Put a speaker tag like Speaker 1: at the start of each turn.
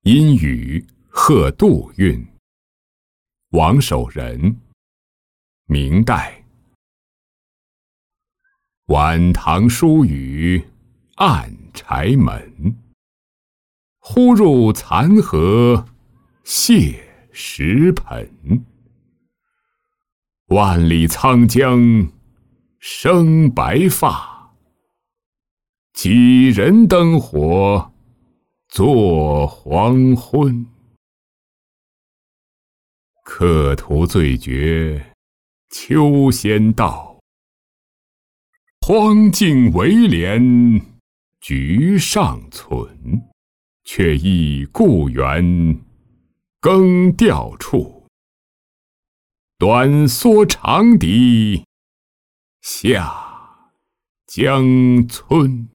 Speaker 1: 阴雨贺杜韵，王守仁，明代。晚唐疏雨暗柴门，忽入残荷谢石盆。万里沧江生白发，几人灯火作黄昏。客途最绝秋先到，荒径唯怜菊尚存。却忆故园耕调处，短梭长笛下江村。